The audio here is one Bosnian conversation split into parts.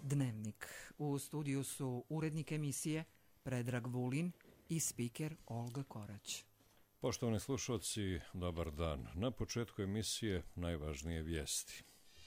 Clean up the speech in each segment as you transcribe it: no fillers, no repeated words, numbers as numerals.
Dnevnik. U studiju su urednik emisije Predrag Vulin i spiker Olga Korać. Poštovani slušalci, dobar dan. Na početku emisije najvažnije vijesti.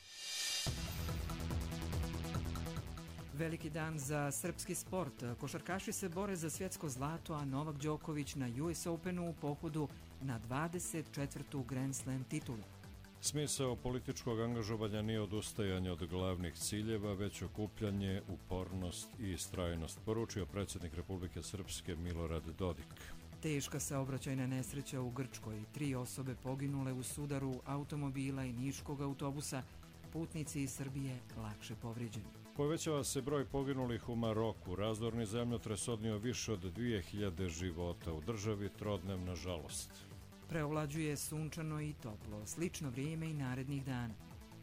Veliki dan za srpski sport. Košarkaši se bore za svjetsko zlato, a Novak Đoković na US Openu u pohodu na 24. Grand Slam titulu. Smisao političkog angažovanja nije odustajanje od glavnih ciljeva, već okupljanje, upornost i istrajnost, poručio predsjednik Republike Srpske Milorad Dodik. Teška saobraćajna nesreća u Grčkoj. 3 osobe poginule u sudaru automobila i niškog autobusa. Putnici iz Srbije lakše povrijeđeni. Povećava se broj poginulih u Maroku. Razorni zemljotres odnio više od 2000 života u državi trodnevna žalost. Preovlađuje sunčano i toplo, slično vrijeme i narednih dana.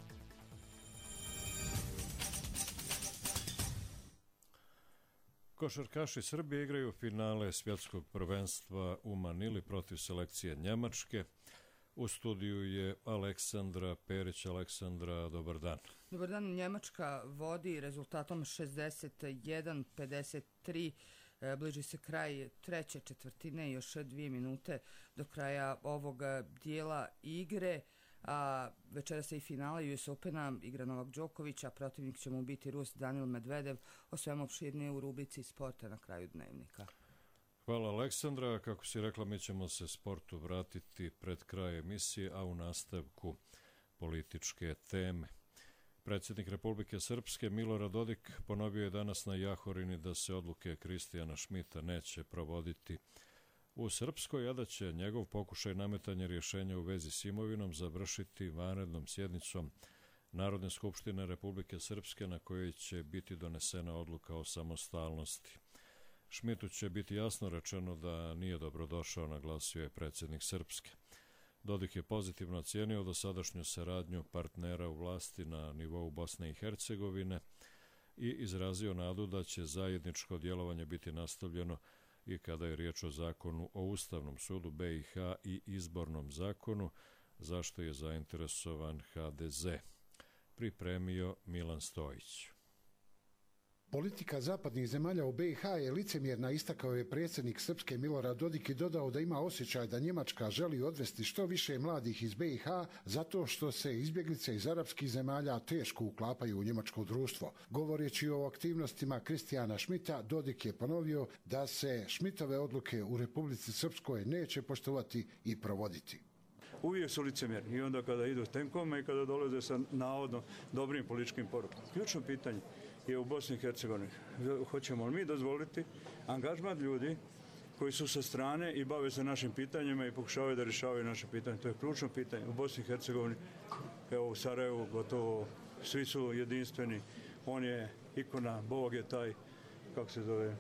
Košarkaši Srbije igraju finale svjetskog prvenstva u Manili protiv selekcije Njemačke. U studiju je Aleksandra Perić. Aleksandra, dobar dan. Dobar dan. Njemačka vodi rezultatom 61-53. Bliži se kraj treće četvrtine, još 2 minute do kraja ovog dijela igre. A večera se i finale US Opena igra Novak Đoković, a protivnik će mu biti Rus Danil Medvedev. O svemu opširnije u rubrici sporta na kraju dnevnika. Hvala Aleksandra. Kako si rekla, mi ćemo se sportu vratiti pred kraj emisije, a u nastavku političke teme. Predsjednik Republike Srpske Milorad Dodik ponovio je danas na Jahorini da se odluke Kristijana Šmita neće provoditi u Srpskoj, a da će njegov pokušaj nametanja rješenja u vezi s imovinom završiti vanrednom sjednicom Narodne skupštine Republike Srpske na kojoj će biti donesena odluka o samostalnosti. Šmitu će biti jasno rečeno da nije dobrodošao, naglasio je predsjednik Srpske. Dodik je pozitivno ocijenio dosadašnju saradnju partnera u vlasti na nivou Bosne i Hercegovine i izrazio nadu da će zajedničko djelovanje biti nastavljeno i kada je riječ o zakonu o Ustavnom sudu BiH i izbornom zakonu, zašto je zainteresovan HDZ. Pripremio Milan Stojić. Politika zapadnih zemalja u BiH je licemjerna, istakao je predsjednik Srpske Milorad Dodik i dodao da ima osjećaj da Njemačka želi odvesti što više mladih iz BiH zato što se izbjeglice iz arapskih zemalja teško uklapaju u njemačko društvo. Govoreći o aktivnostima Kristijana Šmita, Dodik je ponovio da se Šmitove odluke u Republici Srpskoj neće poštovati i provoditi. Uvijek su licemjerni i onda kada idu s tenkoma i kada dolaze sa navodno dobrim političkim porukama. Ključno pitanje je u Bosni i Hercegovini. Hoćemo li mi dozvoliti angažman ljudi koji su sa strane i bave se našim pitanjima i pokušavaju da rješavaju naše pitanje? To je ključno pitanje. U Bosni i Hercegovini, evo u Sarajevu, gotovo svi su jedinstveni. On je ikona, Bog je taj, kako se zove,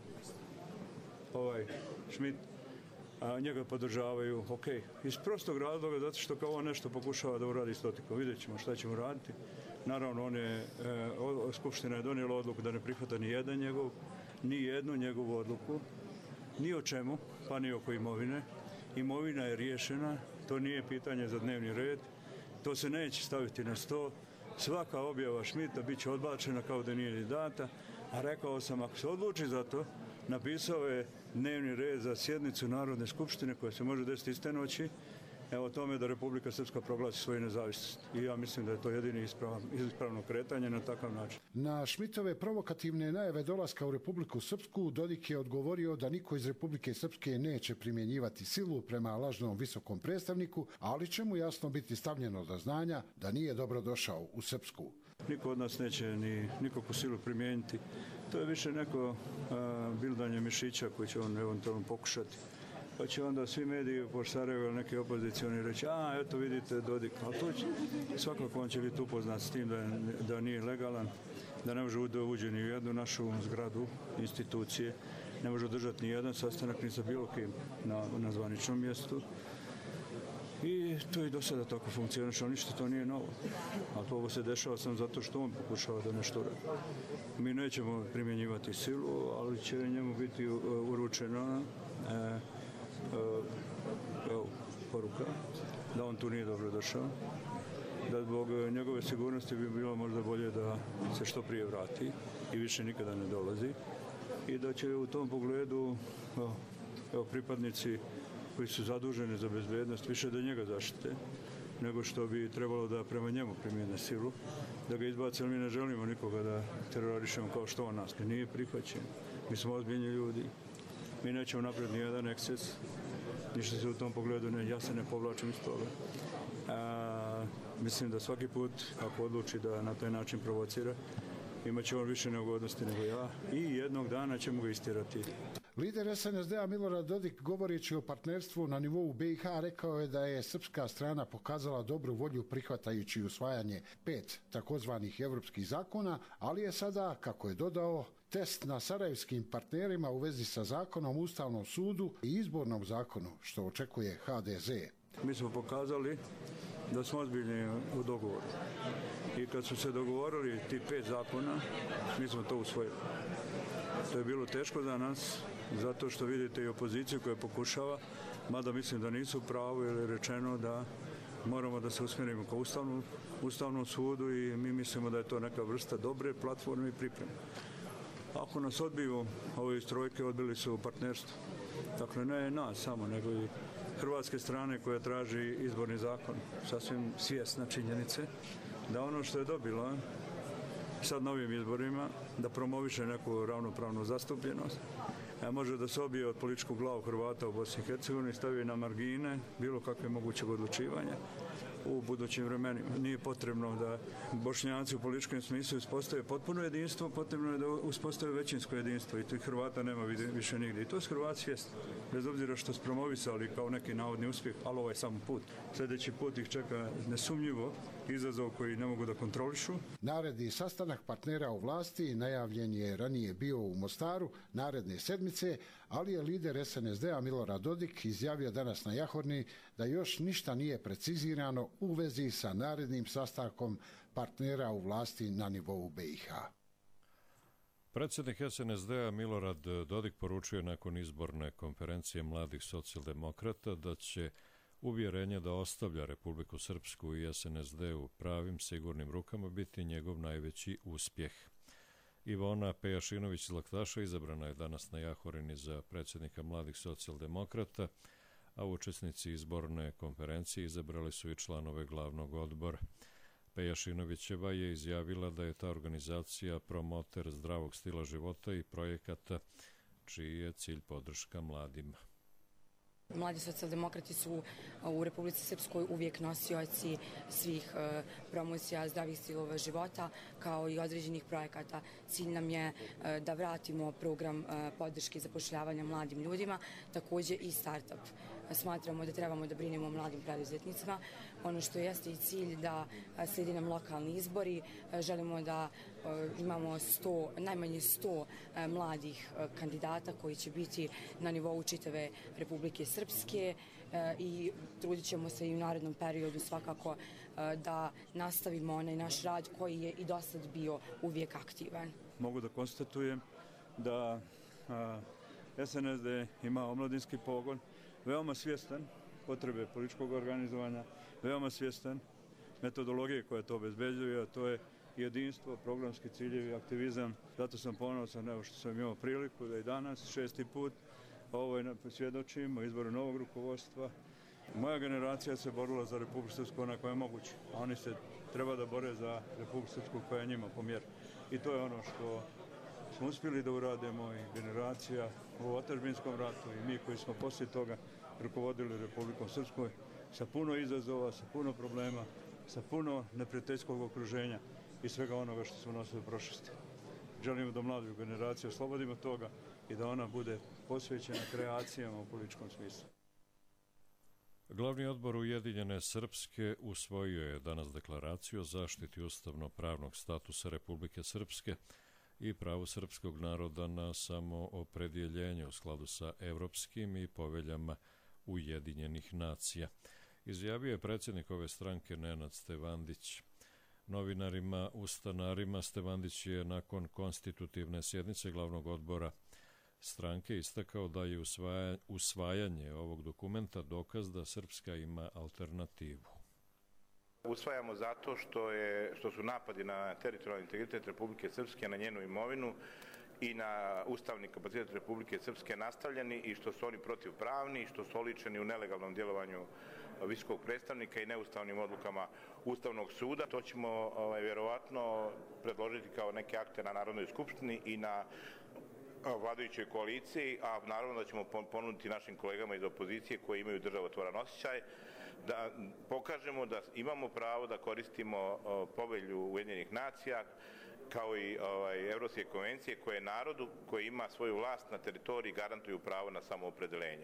Šmit. Njega podržavaju, ok, iz prostog razloga, zato što kao on nešto pokušava da uradi s Dodikom. Vidjet ćemo šta ćemo raditi. Naravno, Skupština je donijela odluku da ne prihvata ni jednu njegovu odluku, ni o čemu, pa ni oko imovine. Imovina je riješena, to nije pitanje za dnevni red, to se neće staviti na sto. Svaka objava Šmita bit će odbačena kao da nije ni data, a rekao sam, ako se odluči za to, napisao je dnevni red za sjednicu Narodne skupštine koja se može desiti iste noći, evo tome da Republika Srpska proglasi svoju nezavisnost. I ja mislim da je to jedini ispravno kretanje na takav način. Na Šmitove provokativne najave dolaska u Republiku Srpsku, Dodik je odgovorio da niko iz Republike Srpske neće primjenjivati silu prema lažnom visokom predstavniku, ali će mu jasno biti stavljeno do znanja da nije dobro došao u Srpsku. Niko od nas neće ni nikakvu silu primijeniti. To je više neko bildanje mišića koji će on eventualno pokušati. Pa će onda svi mediji po Sarajevu ili neki opozicioni reći, eto vidite Dodik, ali to će, svakako on će biti upoznat s tim da nije legalan, da ne može da uđe ni u jednu našu zgradu, institucije, ne može održati ni jedan sastanak ni sa bilo kim na zvaničnom mjestu. I to i do sada tako funkcioniše, ništa to nije novo. A to ovo se dešava samo zato što on pokušava da nešto radi. Mi nećemo primjenjivati silu, ali će njemu biti uručeno poruka da on tu nije dobro došao da zbog njegove sigurnosti bi bilo možda bolje da se što prije vrati i više nikada ne dolazi i da će u tom pogledu pripadnici koji su zaduženi za bezbednost više da njega zaštite nego što bi trebalo da prema njemu primjene silu, da ga izbaci, ali mi ne želimo nikoga da terorišemo kao što on nas. Nije prihvaćen. Mi smo ozbiljni ljudi. Mi nećemo napred nijedan eksces. Ništa se u tom pogledu ja se ne povlačim iz toga. Mislim da svaki put, ako odluči da na taj način provocira, imat će on više neugodnosti nego ja i jednog dana ćemo ga istirati. Lider SNSD-a Milorad Dodik, govoreći o partnerstvu na nivou BiH, rekao je da je srpska strana pokazala dobru volju prihvatajući usvajanje 5 takozvanih evropskih zakona, ali je sada, kako je dodao, test na sarajevskim partnerima u vezi sa zakonom o Ustavnom sudu i izbornom zakonu, što očekuje HDZ. Mi smo pokazali da smo ozbiljni u dogovoru. I kad su se dogovorili ti 5 zakona, mi smo to usvojili. To je bilo teško za nas, zato što vidite i opoziciju koja pokušava, mada mislim da nisu pravo, jer je rečeno da moramo da se usmjerimo ka Ustavnom sudu i mi mislimo da je to neka vrsta dobre platforme i pripreme. Ako nas odbiju, ove iz trojke odbili su partnerstvo. Dakle, ne nas samo, nego i hrvatske strane koja traži izborni zakon. Sasvim svjesna činjenice da ono što je dobila sad novim izborima, da promoviše neku ravnopravnu zastupljenost, može da se obije od političkog glavu Hrvata u Bosni i Hercegovini, stavi na margine bilo kakve mogućeg odlučivanja u budućim vremenima. Nije potrebno da Bošnjaci u političkom smislu uspostave potpuno jedinstvo, potrebno je da uspostave većinsko jedinstvo i tih Hrvata nema više nigdje. I to su Hrvati svjesni. Bez obzira što su promovisali kao neki navodni uspjeh, ali ovo je samo put. Sljedeći put ih čeka nesumnjivo izazov koji ne mogu da kontrolišu. Naredni sastanak partnera u vlasti najavljen je ranije bio u Mostaru naredne sedmice, ali je lider SNSD-a Milorad Dodik izjavio danas na Jahorni da još ništa nije precizirano u vezi sa narednim sastankom partnera u vlasti na nivou BiH. Predsjednik SNSD-a Milorad Dodik poručio nakon izborne konferencije mladih socijaldemokrata da će uvjerenje da ostavlja Republiku Srpsku i SNSD u pravim sigurnim rukama biti njegov najveći uspjeh. Ivona Pejašinović iz Laktaša izabrana je danas na Jahorini za predsjednika mladih socijaldemokrata, a učesnici izborne konferencije izabrali su i članove glavnog odbora. Pejašinovićeva je izjavila da je ta organizacija promoter zdravog stila života i projekata čiji je cilj podrška mladima. Mladi socijaldemokrati su u Republici Srpskoj uvijek nosioci svih promocija zdravih stilova života kao i određenih projekata. Cilj nam je da vratimo program podrške zapošljavanja mladim ljudima, također i startup. Smatramo da trebamo da brinemo o mladim preduzetnicima. Ono što jeste i cilj da slijedi nam lokalni izbori. Želimo da imamo najmanje 100 mladih kandidata koji će biti na nivou čitave Republike Srpske i trudit ćemo se i u narednom periodu svakako da nastavimo onaj naš rad koji je i dosad bio uvijek aktivan. Mogu da konstatujem da SNSD ima omladinski pogon, veoma svjestan potrebe političkog organizovanja, veoma svjestan metodologije koja to obezbeđuje, a to je jedinstvo, programski ciljevi, aktivizam. Zato sam ponosan što sam imao priliku da i danas, 6. put, svjedočimo izboru novog rukovodstva. Moja generacija se borila za Republiku Srpsku onako je moguće, a oni se treba da bore za Republiku Srpsku koja je njima po mjeri. I to je ono što smo uspjeli da uradimo i generacija u otadžbinskom ratu i mi koji smo poslije toga rukovodili Republikom Srpskoj sa puno izazova, sa puno problema, sa puno neprijateljskog okruženja i svega onoga što smo nosili u prošlosti. Želimo da mladu generaciju oslobodimo toga i da ona bude posvećena kreacijama u političkom smislu. Glavni odbor Ujedinjene Srpske usvojio je danas deklaraciju o zaštiti ustavno-pravnog statusa Republike Srpske i pravu srpskog naroda na samoopredjeljenje u skladu sa evropskim i poveljama Ujedinjenih nacija. Izjavio je predsjednik ove stranke Nenad Stevandić. Novinarima u Stanarima Stevandić je nakon konstitutivne sjednice glavnog odbora stranke istakao da je usvajanje ovog dokumenta dokaz da Srpska ima alternativu. Usvajamo zato što su napadi na teritorijalni integritet Republike Srpske, na njenu imovinu i na ustavni kapacitet Republike Srpske nastavljeni i što su oni protivpravni, što su oličeni u nelegalnom djelovanju visokog predstavnika i neustavnim odlukama Ustavnog suda. To ćemo vjerovatno predložiti kao neke akte na Narodnoj skupštini i na vladajućoj koaliciji, a naravno da ćemo ponuditi našim kolegama iz opozicije koji imaju državotvoran osjećaj da pokažemo da imamo pravo da koristimo povelju Ujedinjenih nacija kao i Evropske konvencije koje narodu koji ima svoju vlast na teritoriji garantuju pravo na samoopredeljenje.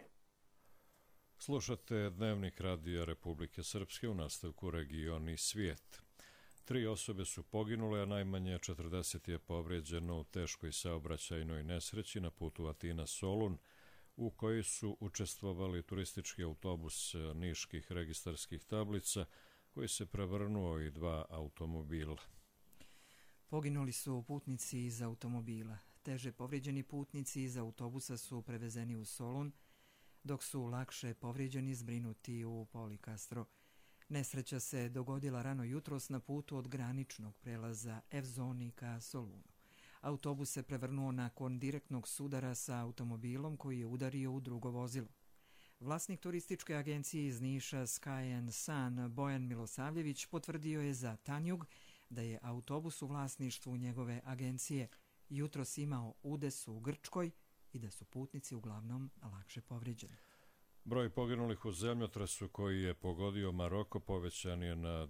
Slušate Dnevnik radija Republike Srpske, u nastavku Region i svijet. 3 osobe su poginule, a najmanje 40 je povređeno u teškoj saobraćajnoj nesreći na putu Atina-Solun, u kojoj su učestvovali turistički autobus niških registarskih tablica, koji se prevrnuo i 2 automobila. Poginuli su putnici iz automobila. Teže povrijeđeni putnici iz autobusa su prevezeni u Solun, dok su lakše povrijeđeni zbrinuti u Polikastro. Nesreća se dogodila rano jutros na putu od graničnog prelaza F-zoni ka Solunu. Autobus se prevrnuo nakon direktnog sudara sa automobilom koji je udario u drugo vozilo. Vlasnik turističke agencije iz Niša Sky and Sun Bojan Milosavljević potvrdio je za Tanjug da je autobus u vlasništvu njegove agencije jutros imao udes u Grčkoj i da su putnici uglavnom lakše povrijeđeni. Broj poginulih u zemljotresu koji je pogodio Maroko povećan je na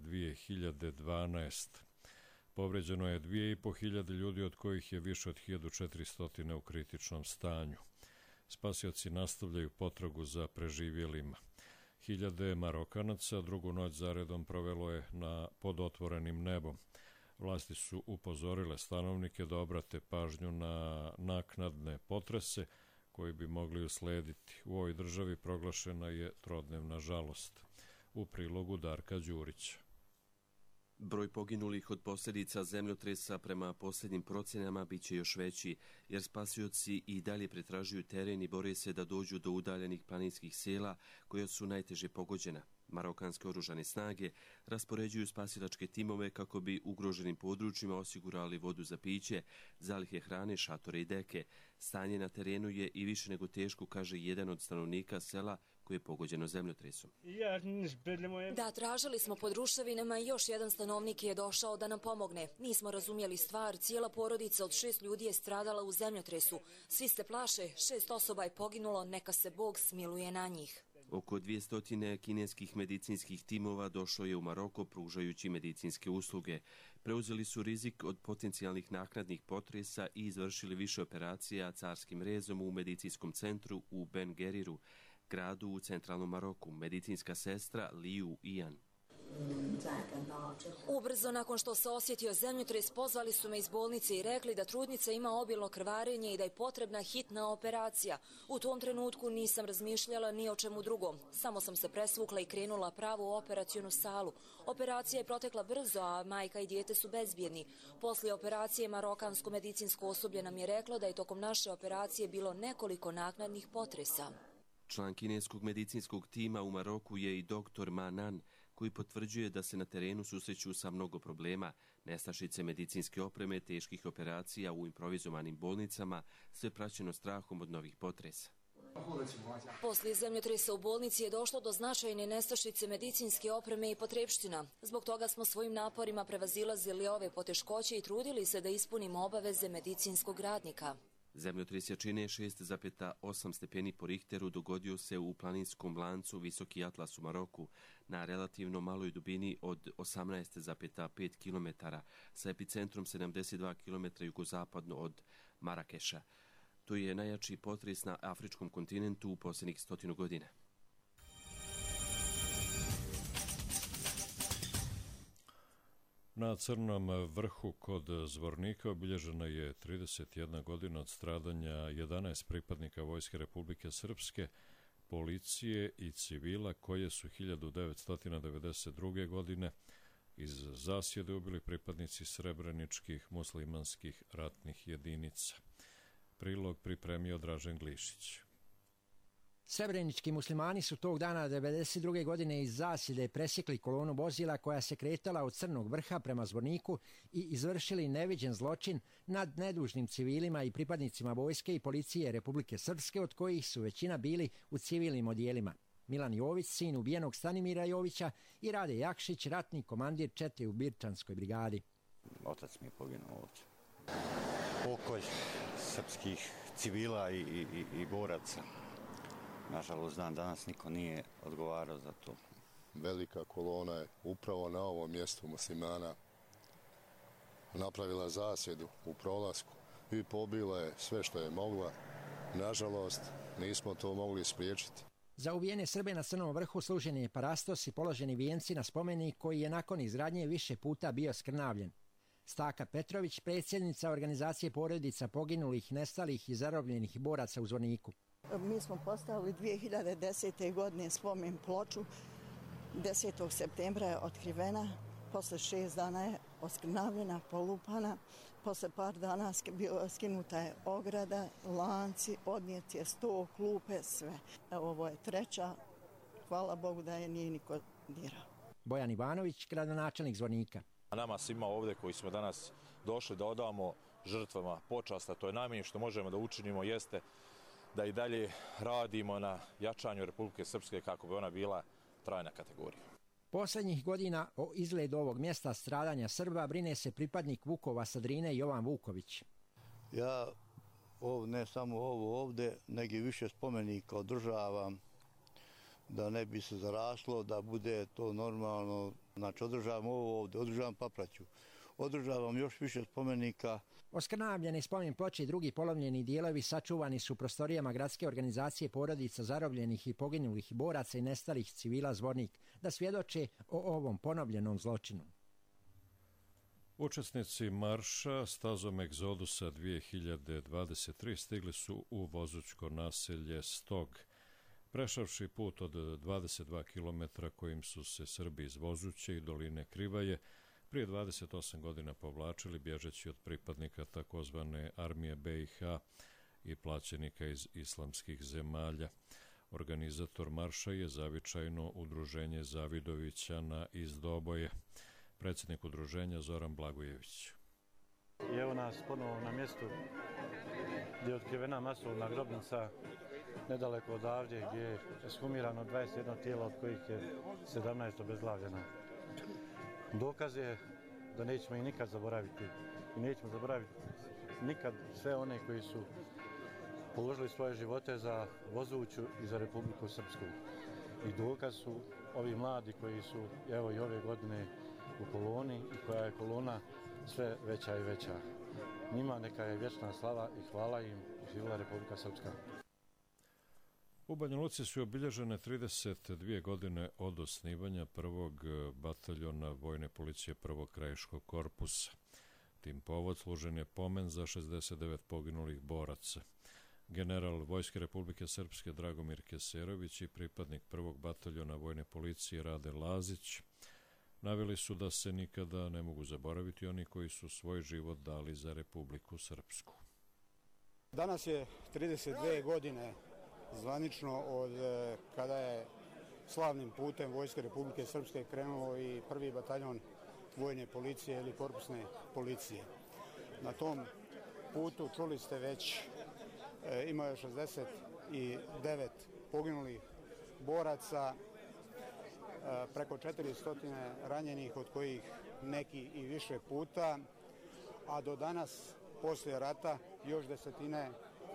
2012. Povređeno je 2500 ljudi, od kojih je više od 1400 u kritičnom stanju. Spasioci nastavljaju potragu za preživjelima. Hiljade Marokanaca drugu noć zaredom provelo je pod otvorenim nebom. Vlasti su upozorile stanovnike da obrate pažnju na naknadne potrese koji bi mogli uslediti. U ovoj državi proglašena je trodnevna žalost. U prilogu Darka Đurića. Broj poginulih od posljedica zemljotresa prema posljednjim procjenama bit će još veći, jer spasioci i dalje pretražuju teren i bore se da dođu do udaljenih planinskih sela koja su najteže pogođena. Marokanske oružane snage raspoređuju spasilačke timove kako bi ugroženim područjima osigurali vodu za piće, zalihe hrane, šatore i deke. Stanje na terenu je i više nego teško, kaže jedan od stanovnika sela koje je pogođeno zemljotresom. Da, tražili smo pod ruševinama i još jedan stanovnik je došao da nam pomogne. Nismo razumjeli stvar, cijela porodica od 6 ljudi je stradala u zemljotresu. Svi se plaše, 6 osoba je poginulo, neka se Bog smiluje na njih. Oko 200 kineskih medicinskih timova došlo je u Maroko pružajući medicinske usluge. Preuzeli su rizik od potencijalnih naknadnih potresa i izvršili više operacija carskim rezom u medicinskom centru u Ben Geriru, gradu u centralnom Maroku. Medicinska sestra Liu Ian. Ubrzo nakon što se osjetio zemljotres, pozvali su me iz bolnice i rekli da trudnica ima obilno krvarenje i da je potrebna hitna operacija. U tom trenutku nisam razmišljala ni o čemu drugom. Samo sam se presvukla i krenula pravo u operacionu salu. Operacija je protekla brzo, a majka i dijete su bezbjedni. Poslije operacije marokansko medicinsko osoblje nam je reklo da je tokom naše operacije bilo nekoliko naknadnih potresa. Član kineskog medicinskog tima u Maroku je i doktor Ma Nan, koji potvrđuje da se na terenu susreću sa mnogo problema, nestašice medicinske opreme, teških operacija u improvizovanim bolnicama, sve praćeno strahom od novih potresa. Poslije zemljotresa u bolnici je došlo do značajne nestašice medicinske opreme i potrepština. Zbog toga smo svojim naporima prevazilazili ove poteškoće i trudili se da ispunimo obaveze medicinskog radnika. Zemljotres jačine 6,8 stepeni po Richteru dogodio se u planinskom lancu Visoki Atlas u Maroku na relativno maloj dubini od 18,5 km sa epicentrom 72 km jugozapadno od Marakeša. To je najjači potres na afričkom kontinentu u posljednjih 100 godina. Na Crnom vrhu kod Zvornika obilježena je 31 godina od stradanja 11 pripadnika Vojske Republike Srpske, policije i civila koje su 1992. godine iz zasjede ubili pripadnici srebreničkih muslimanskih ratnih jedinica. Prilog pripremio Dražen Glišić. Srebrenički muslimani su tog dana 1992. godine iz zasjede presjekli kolonu vozila koja se kretala od Crnog vrha prema Zvorniku i izvršili neviđen zločin nad nedužnim civilima i pripadnicima vojske i policije Republike Srpske, od kojih su većina bili u civilnim odjelima. Milan Jović, sin ubijenog Stanimira Jovića, i Rade Jakšić, ratni komandir čete u Birčanskoj brigadi. Otac mi je poginuo ovdje. Pokolj srpskih civila i boraca. Nažalost, dan danas niko nije odgovarao za to. Velika kolona je upravo na ovom mjestu muslimana napravila zasjedu u prolasku i pobila je sve što je mogla. Nažalost, nismo to mogli spriječiti. Za ubijene Srbe na Crnom vrhu služen je parastos i položeni vijenci na spomenik koji je nakon izgradnje više puta bio skrnavljen. Staka Petrović, predsjednica organizacije porodica poginulih, nestalih i zarobljenih boraca u Zvorniku. Mi smo postavili 2010. godine spomen ploču. 10. septembra je otkrivena, posle 6 dana je oskrnavljena, polupana, posle par dana skinuta je ograda, lanci, odnijet je sto, klupe, sve. Ovo je treća, hvala Bogu da je nije niko dirao. Bojan Ivanović, gradonačelnik Zvornika. Nama svima ovdje koji smo danas došli da odamo žrtvama počast, a to je najmanje što možemo da učinimo jeste da i dalje radimo na jačanju Republike Srpske kako bi ona bila trajna kategorija. Posljednjih godina o izgledu ovog mjesta stradanja Srba brine se pripadnik Vukova sa Drine Jovan Vuković. Ja ne samo ovo ovdje, nego više spomenika održavam da ne bi se zaraslo, da bude to normalno. Znači održavam ovo ovdje, održavam Papraću, održavam još više spomenika. Oskrnavljene spomen ploče i drugi polovljeni dijelovi sačuvani su u prostorijama gradske organizacije porodica zarobljenih i poginulih boraca i nestalih civila Zvornik, da svjedoče o ovom ponovljenom zločinu. Učesnici marša stazom Egzodusa 2023 stigli su u Vozućko naselje Stog, prešavši put od 22 km kojim su se Srbi iz Vozuće i doline Krivaje prije 28 godina povlačili bježeći od pripadnika takozvane armije BiH i plaćenika iz islamskih zemalja. Organizator marša je zavičajno udruženje Zavidovića na Izdoboje. Predsjednik udruženja Zoran Blagojević. I evo nas ponovo na mjestu gdje je otkrivena masovna grobnica nedaleko odavdje gdje je ekshumirano 21 tijela od kojih je 17 obezglavljena. Dokaz je da nećemo ih nikad zaboraviti i nećemo zaboraviti nikad sve one koji su položili svoje živote za Vozuću i za Republiku Srpsku. I dokaz su ovi mladi koji su evo i ove godine u koloni i koja je kolona sve veća i veća. Njima neka je vječna slava i hvala im i živjela Republika Srpska. U Banja Luci su obilježene 32 godine od osnivanja prvog bataljona Vojne policije prvog krajiškog korpusa. Tim povod služen je pomen za 69 poginulih boraca. General Vojske Republike Srpske Dragomir Keserović i pripadnik prvog bataljona Vojne policije Rade Lazić naveli su da se nikada ne mogu zaboraviti oni koji su svoj život dali za Republiku Srpsku. Danas je 32 godine zvanično od kada je slavnim putem Vojske Republike Srpske krenuo i prvi bataljon Vojne policije ili korpusne policije. Na tom putu, čuli ste već, ima je 69 poginulih boraca, preko 400 ranjenih, od kojih neki i više puta, a do danas, poslije rata, još desetine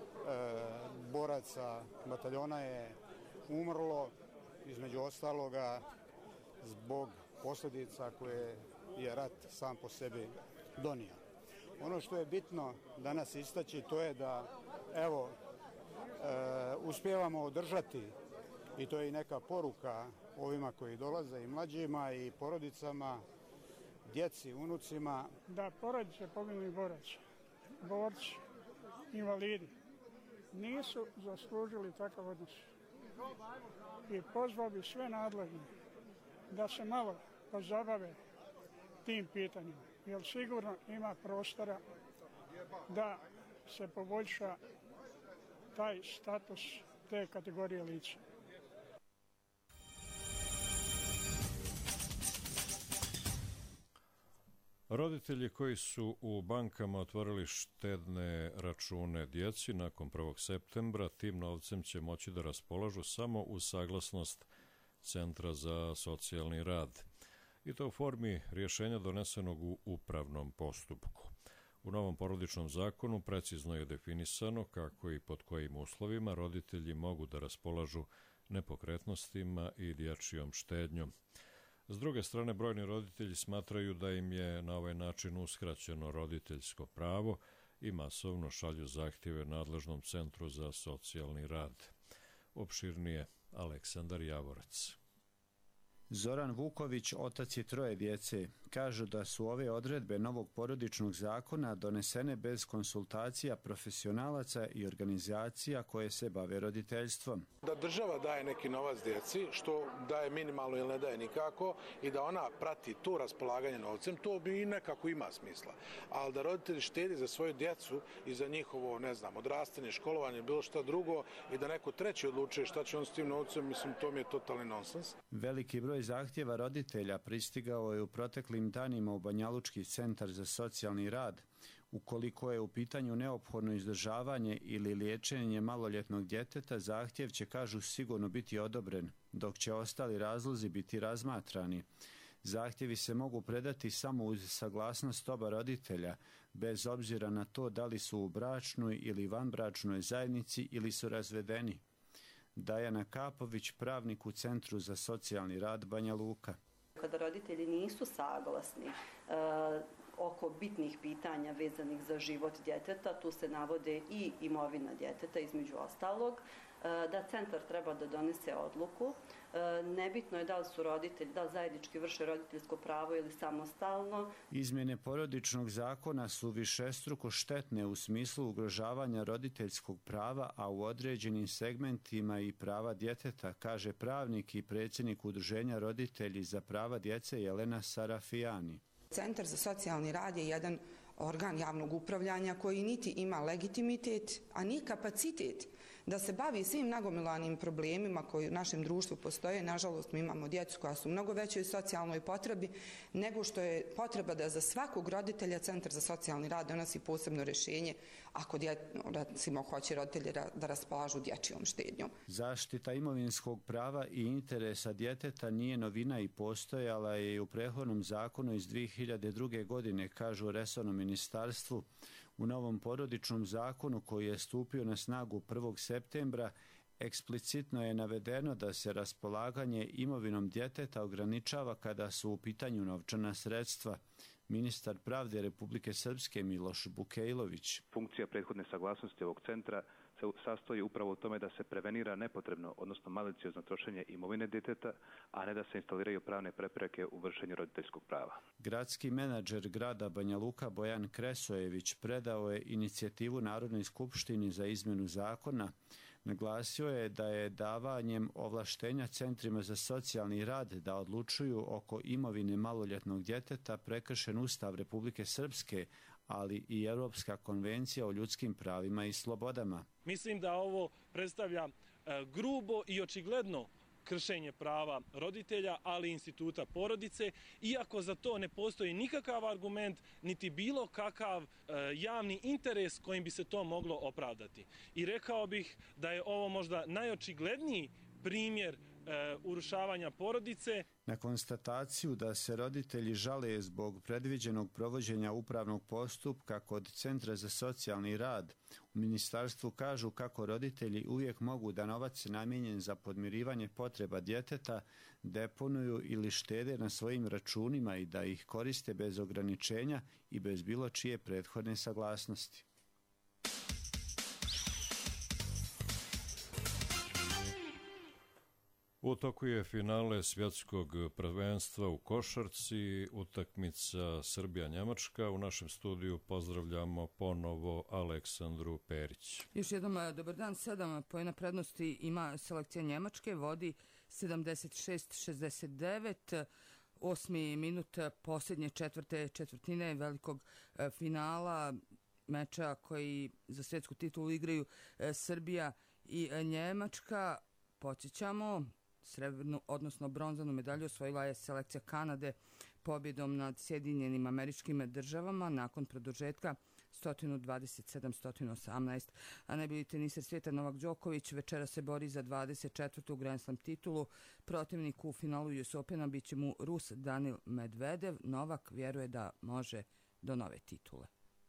boraca bataljona je umrlo, između ostaloga zbog posljedica koje je rat sam po sebi donio. Ono što je bitno danas istaći, to je da evo uspijevamo održati, i to je i neka poruka ovima koji dolaze, i mlađima i porodicama, djeci, unucima. Da, porodice poginulih boraca, borci, invalidi nisu zaslužili takav odnos. I pozvao bi sve nadležne da se malo pozabave tim pitanjima, jer sigurno ima prostora da se poboljša taj status te kategorije lica. Roditelji koji su u bankama otvorili štedne račune djeci nakon 1. septembra tim novcem će moći da raspolažu samo uz saglasnost Centra za socijalni rad. I to u formi rješenja donesenog u upravnom postupku. U novom porodičnom zakonu precizno je definisano kako i pod kojim uslovima roditelji mogu da raspolažu nepokretnostima i dječjom štednjom. S druge strane, brojni roditelji smatraju da im je na ovaj način uskraćeno roditeljsko pravo i masovno šalju zahtjeve nadležnom Centru za socijalni rad. Opširnije Aleksandar Javorac. Zoran Vuković, otac je 3 djece, kažu da su ove odredbe novog porodičnog zakona donesene bez konsultacija profesionalaca i organizacija koje se bave roditeljstvom. Da država daje neki novac djeci, što daje minimalno ili ne daje nikako, i da ona prati to raspolaganje novcem, to bi i nekako ima smisla. Ali da roditelji štedi za svoju djecu i za njihovo, odrastanje, školovanje, bilo šta drugo, i da neko treći odlučuje šta će on s tim novcem, mislim, to mi je totalni nonsens. Veliki broj zahtjeva roditelja pristigao je u proteklim danima u Banjalučki centar za socijalni rad. Ukoliko je u pitanju neophodno izdržavanje ili liječenje maloljetnog djeteta, zahtjev će, kažu, sigurno biti odobren, dok će ostali razlozi biti razmatrani. Zahtjevi se mogu predati samo uz saglasnost oba roditelja, bez obzira na to da li su u bračnoj ili vanbračnoj zajednici ili su razvedeni. Dajana Kapović, pravnik u Centru za socijalni rad Banja Luka. Kada roditelji nisu saglasni oko bitnih pitanja vezanih za život djeteta, tu se navode i imovina djeteta između ostalog, da centar treba da donese odluku. Nebitno je da li su roditelji, da li zajednički vrše roditeljsko pravo ili samostalno. Izmjene porodičnog zakona su višestruko štetne u smislu ugrožavanja roditeljskog prava, a u određenim segmentima i prava djeteta, kaže pravnik i predsjednik Udruženja roditelji za prava djece Jelena Sarafijani. Centar za socijalni rad je jedan organ javnog upravljanja koji niti ima legitimitet, a ni kapacitet da se bavi svim nagomilanim problemima koji u našem društvu postoje. Nažalost, mi imamo djecu koja su mnogo većoj socijalnoj potrebi nego što je potreba da za svakog roditelja Centar za socijalni rad donosi posebno rješenje ako recimo hoće roditelji da raspolažu dječjom štednjom. Zaštita imovinskog prava i interesa djeteta nije novina i postojala je i u prethodnom zakonu iz 2002. godine, kažu u resornom ministarstvu. U novom porodičnom zakonu koji je stupio na snagu 1. septembra eksplicitno je navedeno da se raspolaganje imovinom djeteta ograničava kada su u pitanju novčana sredstva. Ministar pravde Republike Srpske Miloš Bukejlović. Funkcija prethodne saglasnosti ovog centra se sastoji upravo u tome da se prevenira nepotrebno, odnosno maliciozno trošenje imovine djeteta, a ne da se instaliraju pravne prepreke u vršenju roditeljskog prava. Gradski menadžer grada Banja Luka Bojan Kresojević predao je inicijativu Narodnoj skupštini za izmjenu zakona. Naglasio je da je davanjem ovlaštenja centrima za socijalni rad da odlučuju oko imovine maloljetnog djeteta prekršen Ustav Republike Srpske, ali i Europska konvencija o ljudskim pravima i slobodama. Mislim da ovo predstavlja grubo i očigledno kršenje prava roditelja, ali i instituta porodice, iako za to ne postoji nikakav argument, niti bilo kakav javni interes kojim bi se to moglo opravdati. I rekao bih da je ovo možda najočigledniji primjer urušavanja porodice. Na konstataciju da se roditelji žale zbog predviđenog provođenja upravnog postupka kod Centra za socijalni rad, u ministarstvu kažu kako roditelji uvijek mogu da novac namijenjen za podmirivanje potreba djeteta deponuju ili štede na svojim računima i da ih koriste bez ograničenja i bez bilo čije prethodne saglasnosti. U toku je finale svjetskog prvenstva u košarci, utakmica Srbija-Njemačka. U našem studiju pozdravljamo ponovo Aleksandru Perić. Još jednom dobar dan, 7 poena prednosti ima selekcija Njemačke, vodi 76-69, 8. minut posljednje četvrtine velikog finala, meča koji za svjetsku titulu igraju Srbija i Njemačka. Podsjećamo, srebrnu, odnosno bronzanu medalju osvojila je selekcija Kanade pobjedom nad Sjedinjenim Američkim Državama nakon produžetka 127-118. A najbolji teniser svijeta Novak Đoković večera se bori za 24. Grand Slam titulu. Protivnik u finalu US Opena bit će mu Rus Danil Medvedev. Novak vjeruje da može do nove titule.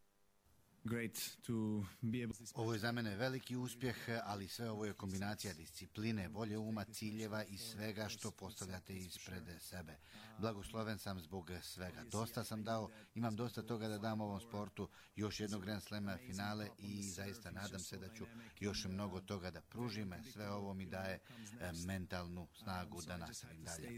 Ovo je za mene veliki uspjeh, ali sve ovo je kombinacija discipline, volje uma, ciljeva i svega što postavljate ispred sebe. Blagosloven sam zbog svega. Dosta sam dao, imam dosta toga da dam ovom sportu, još jednog Grand Slama finale i zaista nadam se da ću još mnogo toga da pružim. Sve ovo mi daje mentalnu snagu da nastavim dalje.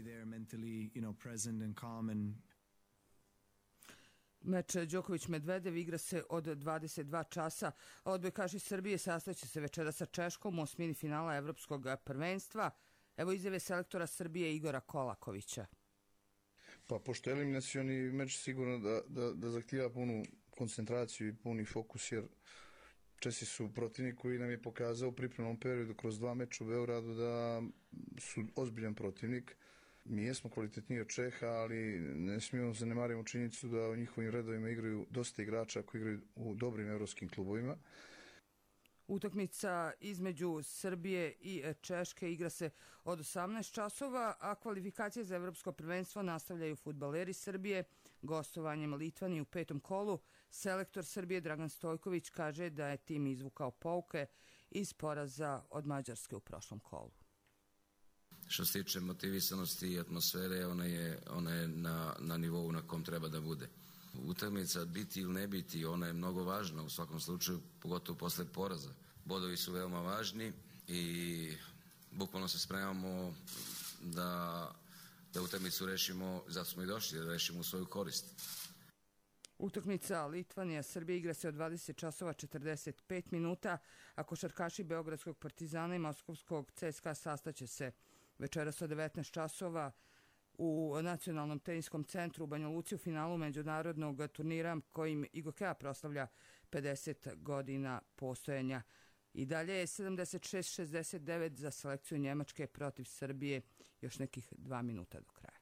Meč Đoković-Medvedev igra se od 22 časa. Odbojkaši Srbije sastaće se večera sa Češkom u osmini finala Evropskog prvenstva. Evo izjave selektora Srbije Igora Kolakovića. Pa pošto je eliminacioni meč sigurno da zahtijeva punu koncentraciju i puni fokus, jer Česi su protivnik koji nam je pokazao u pripremnom periodu kroz 2 meča u Beogradu da su ozbiljan protivnik. Mi jesmo kvalitetniji od Čeha, ali ne smijemo zanemarimo činjenicu da u njihovim redovima igraju dosta igrača koji igraju u dobrim evropskim klubovima. Utakmica između Srbije i Češke igra se od 18 časova, a kvalifikacije za evropsko prvenstvo nastavljaju fudbaleri Srbije gostovanjem Litvanije u 5. kolu. Selektor Srbije Dragan Stojković kaže da je tim izvukao pouke iz poraza od Mađarske u prošlom kolu. Što se tiče motivisanosti i atmosfere, ona je na nivou na kom treba da bude. Utakmica biti ili ne biti, ona je mnogo važna u svakom slučaju, pogotovo posle poraza. Bodovi su veoma važni i bukvalno se spremamo da utakmicu rešimo, zato smo i došli, da rešimo u svoju korist. Utakmica Litvanija-Srbija igra se od 20 časova 45 minuta, a košarkaši Beogradskog Partizana i Moskovskog CSKA sastaće se večeras od 19 časova u Nacionalnom teniskom centru u Banja Luci u finalu međunarodnog turnira kojim IGOKEA proslavlja 50 godina postojanja. I dalje je 76-69 za selekciju Njemačke protiv Srbije, još nekih 2 minuta do kraja.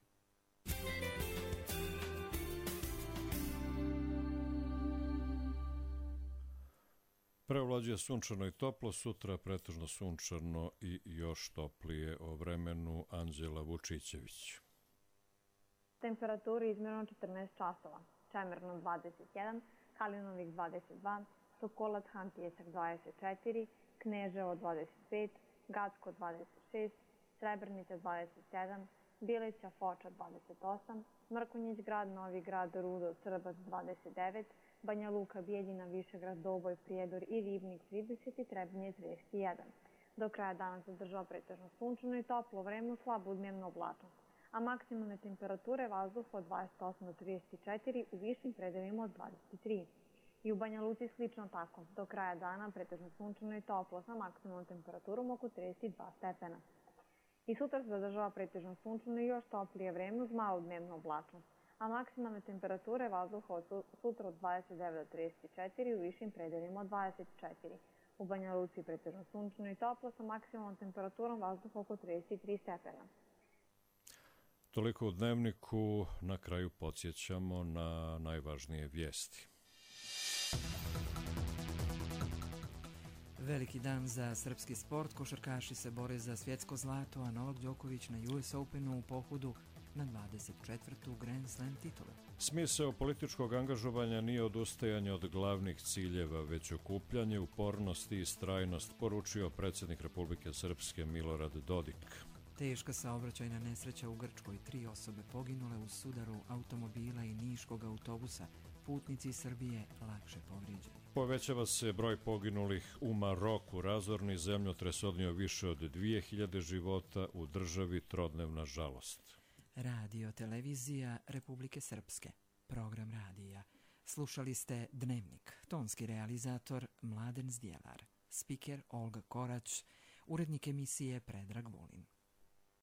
Preovlađuje sunčano i toplo, sutra pretežno sunčano i još toplije. O vremenu Anđela Vučićević. Temperaturi izmjereno 14 časova, Čemerno 21, Kalinovik 22, Sokolac Han Pjesak 24, Kneževo 25, Gacko 26, Srebrnica 27, Bilića Foča 28, Mrkonjić Grad, Novi Grad, Rudo, Srbac 29, Banja Luka, Bijeljina, Višegrad, Doboj, Prijedor i Ribnik 30 i Trebinje 31. Do kraja dana se država pretežno sunčano i toplo vreme, slabu dnevnu oblačnost, a maksimalne temperature vazduha od 28 do 34, u višim predelima od 23. I u Banja Luci slično tako. Do kraja dana pretežno sunčano i toplo sa maksimalnom temperaturom oko 32 stepena. I sutra se zadržava pretežno sunčano i još toplije vreme uz malu dnevnu oblačnost, a maksimalne temperature vazduha od sutra od 29 do 34, u višim predelima od 24. U Banja Luci pretežno sunčano i toplo sa maksimalnom temperaturom vazduha oko 33 stepena. Toliko u dnevniku, na kraju podsjećamo na najvažnije vijesti. Veliki dan za srpski sport, košarkaši se bore za svjetsko zlato, a Novak Đoković na US Openu u pohodu na 24. Grand Slam titule. Smisao političkog angažovanja nije odustajanje od glavnih ciljeva, već okupljanje, upornost i istrajnost, poručio predsjednik Republike Srpske Milorad Dodik. Teška saobraćajna nesreća u Grčkoj, 3 osobe poginule u sudaru automobila i niškog autobusa, putnici iz Srbije lakše povrijeđeni. Povećava se broj poginulih u Maroku. Razorni zemljotres odnio više od 2000 života u državi, trodnevna žalost. Radio televizija Republike Srpske. Program radija. Slušali ste Dnevnik. Tonski realizator Mladen Zdjelar. Spiker Olga Korać. Urednik emisije Predrag Vulin.